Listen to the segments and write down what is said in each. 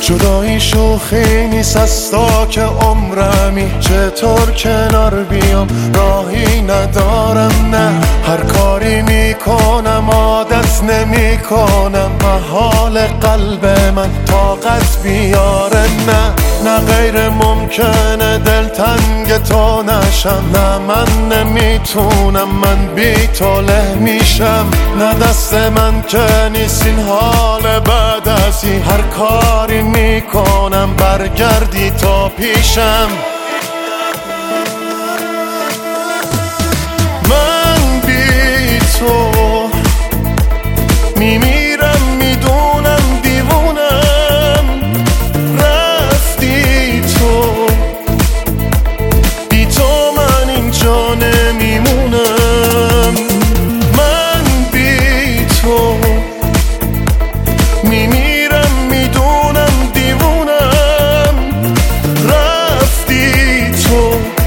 جدایی شوخی نیست از تا که عمرمی، چطور کنار بیام راهی ندارم. نه هر کاری میکنم عادت نمی کنم، محال قلب من طاقت بیاره. نه غیر ممکنه دلتنگ تو نشم، نه من نمیتونم من بی تو له میشم. نه دست من که نیست این حال بعد از این، هر کاری میکنم برگردی تا پیشم. من بی تو میمیرم، میدونم دیوونم، رفتی تو، بی تو من اینجا نمیمونم. من بی تو میمیرم، میدونم دیوونم، رفتی تو،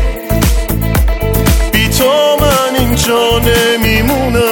بی تو من اینجا نمیمونم.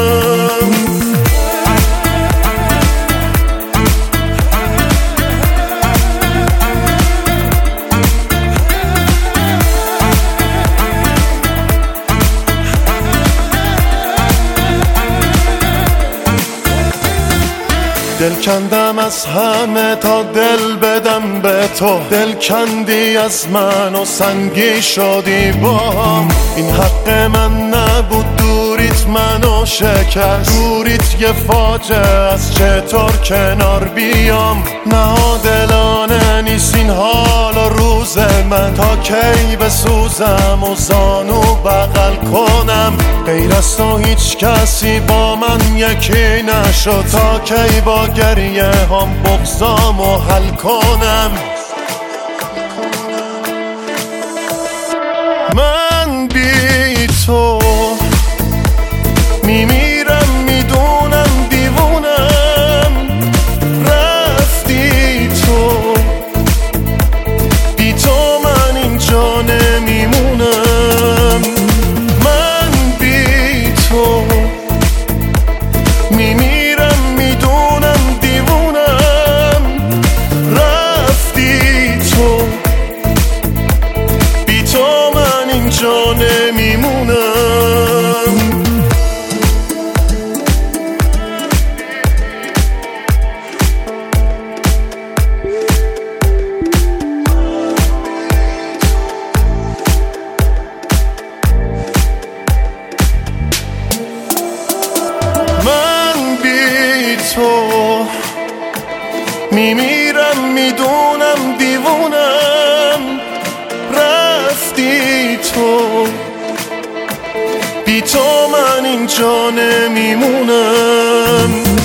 دل کندم از همه تا دل بدم به تو، دل کندی از من و سنگی شدی باهم. این حق من نبود، دوریت منو شکست، دوریت یه فاجعه از، چطور کنار بیام. نادلانه نیست این حال و روز من، تا کی بسوزم و زانو بغل کنم. غیر از تو هیچ کسی با من یکی نشد، تا کی با گریه هم بغضامو حل کنم. من بی تو میمیرم، میدونم دیوونم، رفتی تو، بی تو من اینجا نمیمونم. من بی تو میمیرم، میدونم دیوونم، رفتی تو، بی تو من اینجا نمیمونم. من بی تو میمیرم، میدونم دیوونم، رفتی تو، بی تو من اینجا نمیمونم.